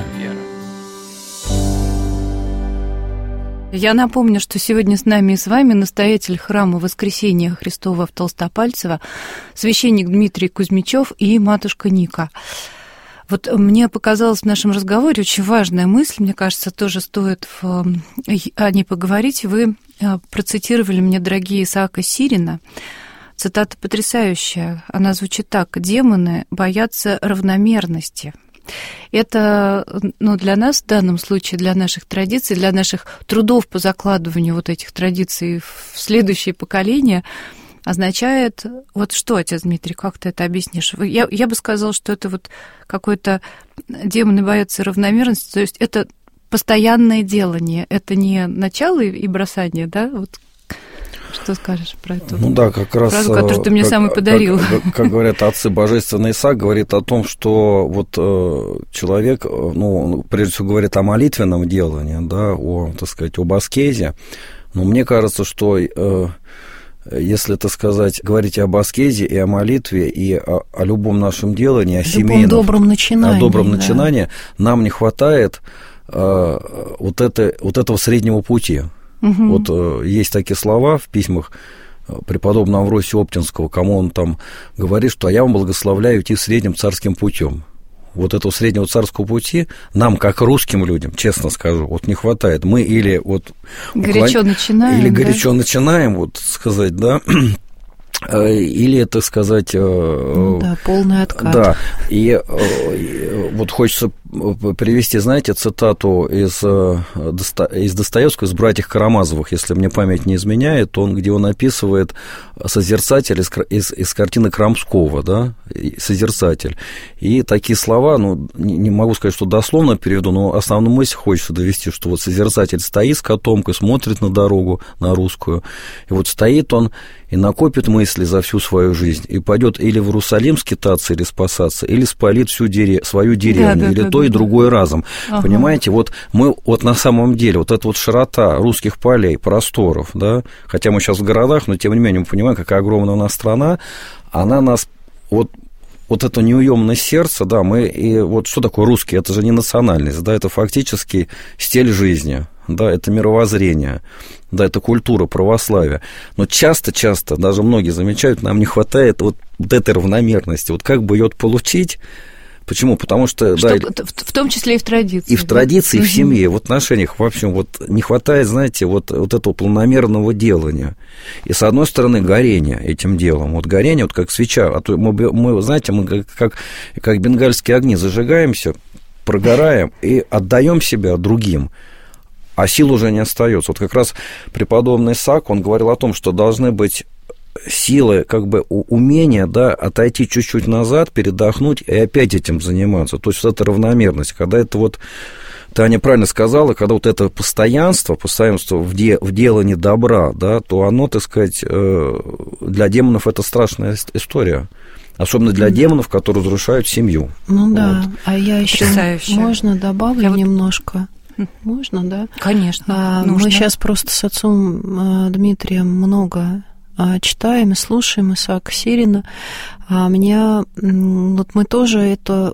Я напомню, что сегодня с нами и с вами настоятель храма Воскресения Христова в Толстопальцево, священник Дмитрий Кузьмичев и матушка Ника. Вот мне показалась в нашем разговоре очень важная мысль, мне кажется, тоже стоит в, о ней поговорить. Вы процитировали мне, дорогие, Исаака Сирина. Цитата потрясающая. Она звучит так: «Демоны боятся равномерности». Это, ну, для нас в данном случае, для наших традиций, для наших трудов по закладыванию вот этих традиций в следующее поколение означает, вот что, отец Дмитрий, как ты это объяснишь? Я, я бы сказала, что это вот какой-то демоны боятся равномерности, то есть это постоянное делание, это не начало и бросание, да? Вот что скажешь про эту ну, да, как раз, фразу, которую ты мне как, сам и подарил? Как, как, как говорят отцы, божественный Исаак говорит о том, что вот э, человек, ну, прежде всего говорит о молитвенном делании, да, о, так сказать, об аскезе, но мне кажется, что... Э, если, так сказать, говорить об аскезе и о молитве, и о, о любом нашем делании, о семейном, добром начинании, о добром да. начинании, нам не хватает э, вот, это, вот этого среднего пути. Угу. Вот э, есть такие слова в письмах преподобного Амвросия Оптинского, кому он там говорит, что «а я вам благословляю идти средним царским путем». Вот этого среднего царского пути нам, как русским людям, честно скажу, вот не хватает. Мы или вот... Горячо уклон... начинаем, Или да? горячо начинаем, вот сказать, да, или, так сказать... Ну, да, полный откат. Да, и, и вот хочется привести, знаете, цитату из, из Достоевского, из «Братьев Карамазовых», если мне память не изменяет, он, где он описывает созерцатель из, из, из картины Крамского, да, созерцатель. И такие слова, ну, не, не могу сказать, что дословно переведу, но основную мысль хочется довести, что вот созерцатель стоит с котомкой, смотрит на дорогу, на русскую, и вот стоит он и накопит мысли за всю свою жизнь, и пойдет или в Иерусалим скитаться, или спасаться, или спалит всю дере... свою деревню, да, да, или да, то, да, и другое да. разом. Ага. Понимаете, вот мы вот на самом деле, вот эта вот широта русских полей, просторов, да, хотя мы сейчас в городах, но тем не менее мы понимаем, какая огромная у нас страна, она нас, вот, вот это неуемное сердце, да, мы, и вот что такое русский, это же не национальность, да, это фактически стиль жизни, да, это мировоззрение, да, это культура, православие. Но часто-часто, даже многие замечают, нам не хватает вот, вот этой равномерности. Вот как бы ее получить, Почему? Потому что... что да, в том числе и в традиции. И в традиции, да? и в семье, в отношениях, в общем, вот не хватает, знаете, вот, вот этого планомерного делания. И, с одной стороны, горение этим делом. Вот горение, вот как свеча. А то мы, мы знаете, мы как, как бенгальские огни зажигаемся, прогораем и отдаем себя другим, а сил уже не остается. Вот как раз преподобный Исаак, он говорил о том, что должны быть силы, как бы умения, да, отойти чуть-чуть назад, передохнуть и опять этим заниматься. То есть вот эта равномерность, когда это вот, Таня правильно сказала, когда вот это постоянство, постоянство в, де, в делании добра, да, то оно, так сказать, для демонов это страшная история. Особенно для демонов, которые разрушают семью. Ну да, вот. А я еще можно добавлю я немножко? Вот... Можно, да? Конечно. А, мы сейчас просто с отцом Дмитрием много читаем и слушаем Исаака Сирина. А меня, вот мы тоже это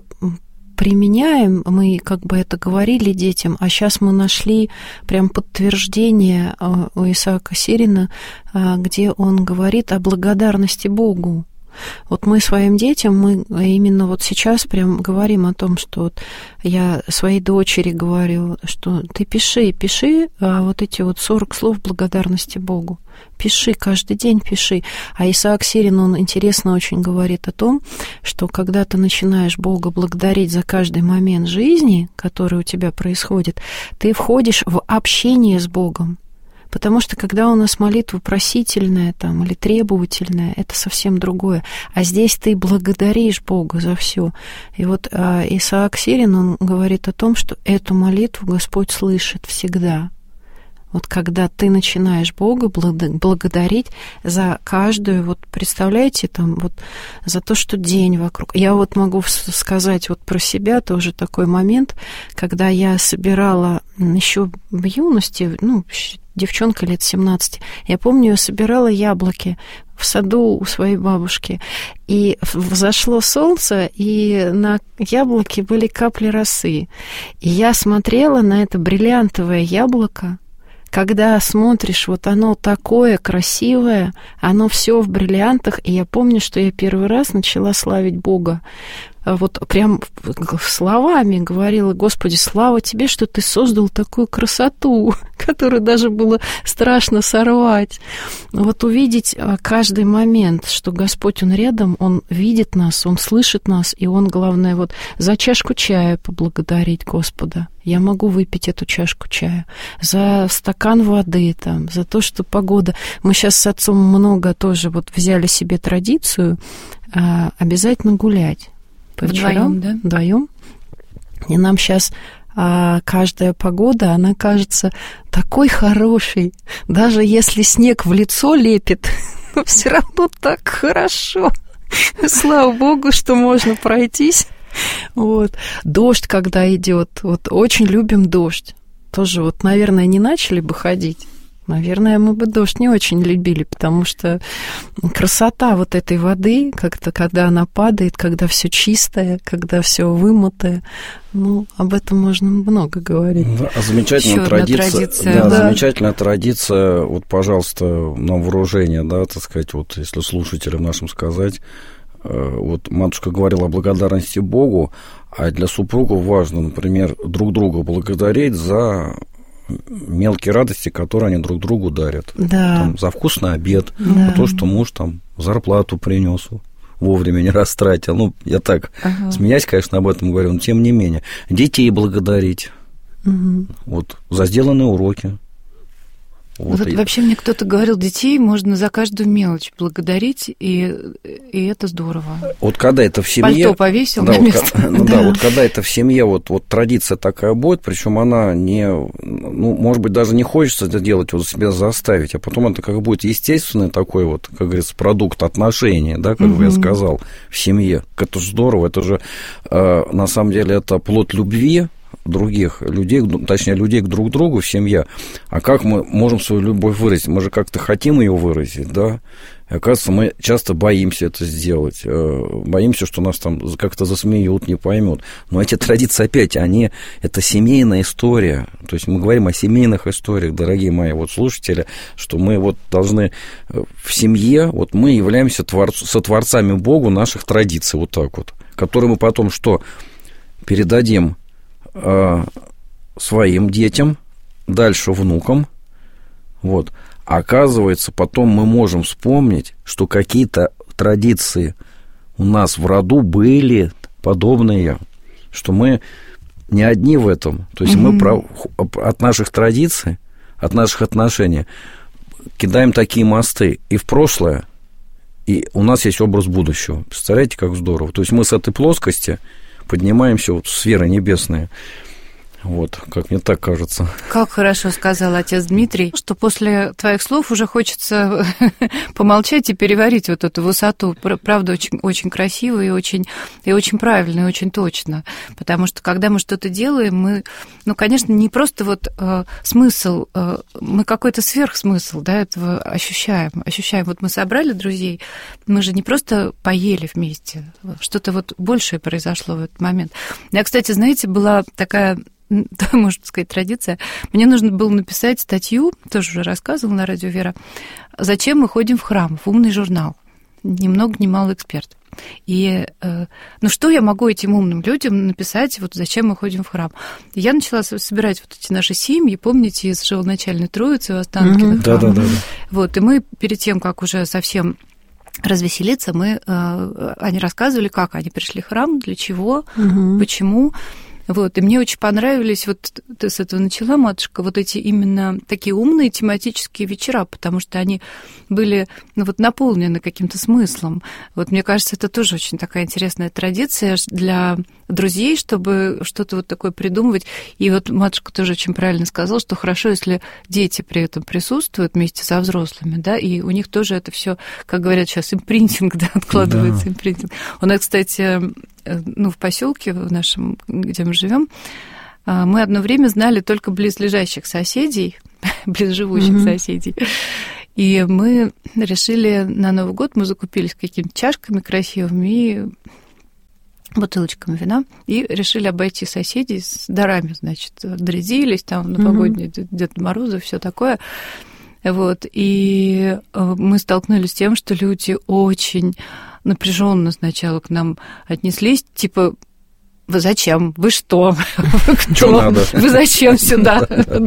применяем, мы как бы это говорили детям, а сейчас мы нашли прям подтверждение у Исаака Сирина, где он говорит о благодарности Богу. Вот мы своим детям, мы именно вот сейчас прям говорим о том, что вот я своей дочери говорю, что ты пиши, пиши вот эти вот сорок слов благодарности Богу. Пиши, каждый день пиши. А Исаак Сирин, он интересно очень говорит о том, что когда ты начинаешь Бога благодарить за каждый момент жизни, который у тебя происходит, ты входишь в общение с Богом. Потому что когда у нас молитва просительная там, или требовательная, это совсем другое. А здесь ты благодаришь Бога за все. И вот а, Исаак Сирин, он говорит о том, что эту молитву Господь слышит всегда. Вот когда ты начинаешь Бога благодарить за каждую, вот представляете, там, вот за то, что день вокруг. Я вот могу сказать вот про себя тоже такой момент, когда я собирала еще в юности, ну, девчонка лет семнадцати, я помню, я собирала яблоки в саду у своей бабушки, и взошло солнце, и на яблоке были капли росы. И я смотрела на это бриллиантовое яблоко. Когда смотришь, вот оно такое красивое, оно все в бриллиантах, и я помню, что я первый раз начала славить Бога. Вот прям словами говорила: Господи, слава Тебе, что Ты создал такую красоту, которую даже было страшно сорвать. Вот увидеть каждый момент, что Господь, Он рядом, Он видит нас, Он слышит нас, и Он, главное, вот за чашку чая поблагодарить Господа. Я могу выпить эту чашку чая. За стакан воды, там, за то, что погода. Мы сейчас с отцом много тоже вот взяли себе традицию а, обязательно гулять. По вечерам, да? Вдвоем. И нам сейчас а, каждая погода, она кажется такой хорошей. Даже если снег в лицо лепит, но все равно так хорошо. Слава Богу, что можно пройтись. Вот. Дождь, когда идет, вот очень любим дождь. Тоже вот, наверное, не начали бы ходить. Наверное, мы бы дождь не очень любили, потому что красота вот этой воды, как-то, когда она падает, когда все чистое, когда все вымытое, ну, об этом можно много говорить. Да, замечательная традиция, традиция. Да, да. Замечательная традиция, вот, пожалуйста, на вооружение, да, так сказать, вот, если слушателям нашим сказать, вот матушка говорила о благодарности Богу, а для супругов важно, например, друг друга благодарить за мелкие радости, которые они друг другу дарят. Да. Там, за вкусный обед, да. За то, что муж там зарплату принес, вовремя не растратил. Ну, я так, ага. смеясь, конечно, об этом говорю, но тем не менее. Детей благодарить. Угу. Вот, за сделанные уроки. Вот вот и... Вообще мне кто-то говорил, детей можно за каждую мелочь благодарить, и, и это здорово. Вот когда это в семье... Пальто повесил да, на вот, место. Ну, да. да, вот когда это в семье, вот, вот традиция такая будет, причем она не... Ну, может быть, даже не хочется это делать, вот себя заставить, а потом это как будет естественный такой вот, как говорится, продукт отношений, да, как угу. бы я сказал, в семье. Это же здорово, это же, э, на самом деле, это плод любви других людей, точнее, людей к друг другу в семье. А как мы можем свою любовь выразить? Мы же как-то хотим ее выразить, да? И, оказывается, мы часто боимся это сделать. Боимся, что нас там как-то засмеют, не поймут. Но эти традиции, опять, они... Это семейная история. То есть мы говорим о семейных историях, дорогие мои вот слушатели, что мы вот должны в семье, вот мы являемся творц, сотворцами Богу наших традиций, вот так вот. который мы потом что? Передадим э, своим детям, дальше внукам. Вот. А оказывается, потом мы можем вспомнить, что какие-то традиции у нас в роду были подобные, что мы не одни в этом. То есть mm-hmm. мы про, от наших традиций, от наших отношений кидаем такие мосты и в прошлое, и у нас есть образ будущего. Представляете, как здорово? То есть мы с этой плоскости поднимаемся вот в сферы небесные. Вот, как мне так кажется. Как хорошо сказал отец Дмитрий, что после твоих слов уже хочется помолчать и переварить вот эту высоту. Правда, очень, очень красиво и очень, и очень правильно, и очень точно. Потому что, когда мы что-то делаем, мы, ну, конечно, не просто вот э, смысл, э, мы какой-то сверхсмысл, да, этого ощущаем. Ощущаем, вот мы собрали друзей, мы же не просто поели вместе, что-то вот большее произошло в этот момент. Я, кстати, знаете, была такая... можно сказать, традиция. Мне нужно было написать статью, тоже уже рассказывала на радио «Вера», «Зачем мы ходим в храм?» в умный журнал. Ни много ни мало эксперт. И, ну, что я могу этим умным людям написать, вот зачем мы ходим в храм? И я начала собирать вот эти наши семьи, помните, из Живоначальной Троицы, у Останкиных mm-hmm. храмов. Да, да, да. Вот, и мы перед тем, как уже совсем развеселиться, мы, они рассказывали, как они пришли в храм, для чего, mm-hmm. почему. Вот, и мне очень понравились, вот ты с этого начала, матушка, вот эти именно такие умные тематические вечера, потому что они были, ну, вот наполнены каким-то смыслом. Вот мне кажется, это тоже очень такая интересная традиция для друзей, чтобы что-то вот такое придумывать. И вот матушка тоже очень правильно сказала, что хорошо, если дети при этом присутствуют вместе со взрослыми, да, и у них тоже это все, как говорят сейчас, импринтинг, да, откладывается, да. импринтинг. У нас, кстати, ну, в поселке в нашем, где мы живем, мы одно время знали только близлежащих соседей, близживущих mm-hmm. соседей. И мы решили на Новый год, мы закупились какими-то чашками красивыми и бутылочками вина, и решили обойти соседей с дарами, значит, нарядились, там новогодние mm-hmm. Дед Морозы, все такое. Вот, и мы столкнулись с тем, что люди очень напряженно сначала к нам отнеслись, типа, вы зачем? Вы что? Вы кто? Вы зачем сюда?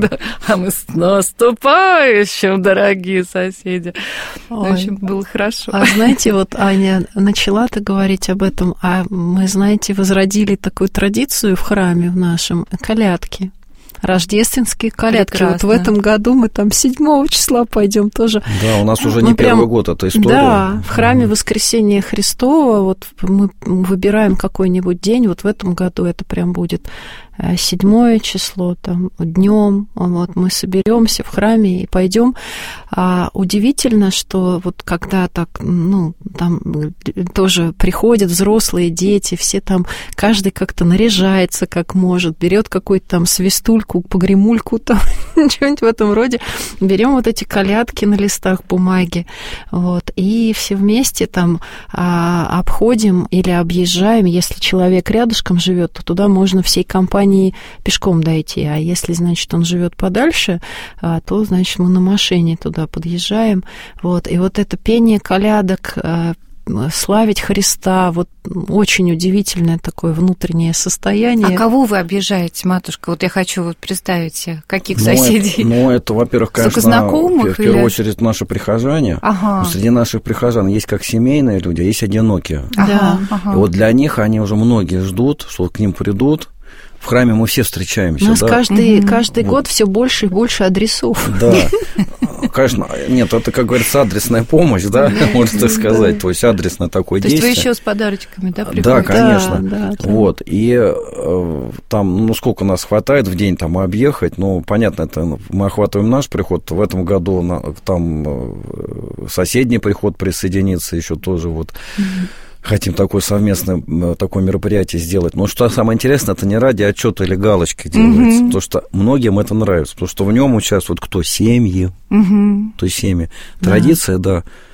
А мы с наступающим, дорогие соседи. В общем, было хорошо. А знаете, вот Аня начала-то говорить об этом, а мы, знаете, возродили такую традицию в храме в нашем, колядки. Рождественские колядки. Прекрасно. Вот в этом году мы там седьмого числа пойдем тоже. Да, у нас уже мы не прям, первый год эта история. Да, в храме Воскресения Христова вот мы выбираем какой-нибудь день, вот в этом году это прям будет седьмое число, там, днем, вот мы соберемся в храме и пойдем. А удивительно, что вот когда так, ну, там тоже приходят взрослые дети, все там, каждый как-то наряжается как может, берет какую-то там свистульку, погремульку, там, что-нибудь в этом роде, берем вот эти колядки на листах бумаги, вот, и все вместе там а, обходим или объезжаем, если человек рядышком живет, то туда можно всей компанией пешком дойти, а если, значит, он живет подальше, то, значит, мы на машине туда подъезжаем, вот, и вот это пение колядок, славить Христа, вот очень удивительное такое внутреннее состояние. А кого вы объезжаете, матушка? Вот я хочу вот представить себе, каких ну, соседей? Это, ну, это, во-первых, конечно, знакомых, в, в первую или... очередь наши прихожане. Ага. Среди наших прихожан есть как семейные люди, а есть одинокие. Ага. Ага. И вот для них они уже многие ждут, что к ним придут. В храме мы все встречаемся. У нас да? каждый, угу. каждый вот. год все больше и больше адресов. Да, конечно. Нет, это, как говорится, адресная помощь, да, можно так сказать. То есть адресное такое действие. То есть вы еще с подарочками, да, приходите? Да, конечно. Вот. И там, ну, сколько нас хватает в день там объехать, ну, понятно, это мы охватываем наш приход. В этом году там соседний приход присоединится еще тоже вот. Хотим такое совместное такое мероприятие сделать. Но что самое интересное, это не ради отчета или галочки делается, mm-hmm. потому что многим это нравится, потому что в нем участвуют кто? Семьи, mm-hmm. то есть семьи. Традиция, да. да.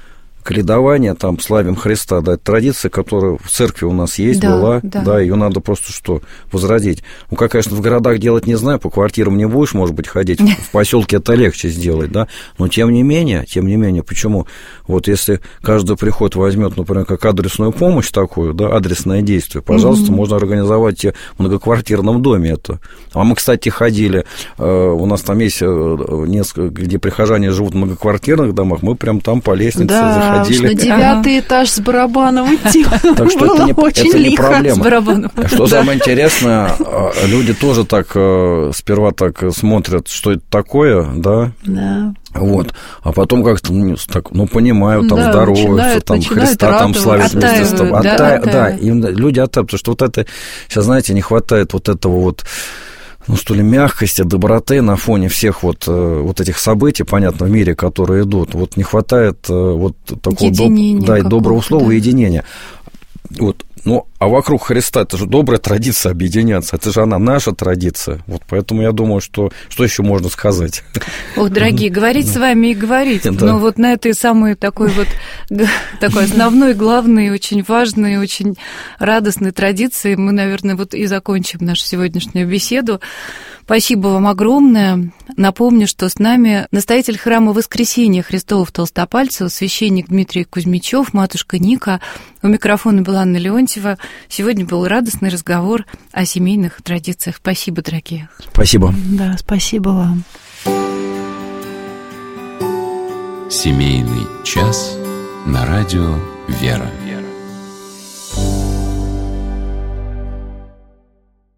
Коледование, там, славим Христа, да, это традиция, которая в церкви у нас есть, да, была, да. да, ее надо просто что, возродить. Ну, как, конечно, в городах делать не знаю, по квартирам не будешь, может быть, ходить, в поселке это легче сделать, да, но тем не менее, тем не менее, почему? Вот если каждый приход возьмет, например, как адресную помощь такую, да, адресное действие, пожалуйста, mm-hmm. можно организовать в многоквартирном доме это. А мы, кстати, ходили, у нас там есть несколько, где прихожане живут в многоквартирных домах, мы прям там по лестнице да. заходили. На девятый ага. этаж с барабаном идти. Так что было это не, очень это не лихо. проблема. С барабаном. Что самое интересное, люди тоже так сперва так смотрят, что это такое, да? Да. Вот. А потом как-то ну, так, ну понимают, там да, здороваются, начинают, там начинают Христа там славят вместе с тобой. Да, Отта... да, им люди оттаивают, потому что вот это, сейчас, знаете, не хватает вот этого вот, ну, что ли, мягкости, доброты на фоне всех вот, вот этих событий, понятно, в мире, которые идут. Вот не хватает вот такого доб... да, и доброго слова, да. единения. Вот. Ну, а вокруг Христа, это же добрая традиция объединяться, это же она наша традиция. Вот поэтому я думаю, что что еще можно сказать. Ох, дорогие, говорить с вами и говорить. Да. Но вот на этой самой такой вот такой основной, главной, очень важной, очень радостной традиции мы, наверное, вот и закончим нашу сегодняшнюю беседу. Спасибо вам огромное. Напомню, что с нами настоятель храма Воскресения Христова в Толстопальцево, священник Дмитрий Кузьмичев, матушка Ника. У микрофона была Анна Леонтьева. Сегодня был радостный разговор о семейных традициях. Спасибо, дорогие. Спасибо. Да, спасибо вам. Семейный час на радио «Вера».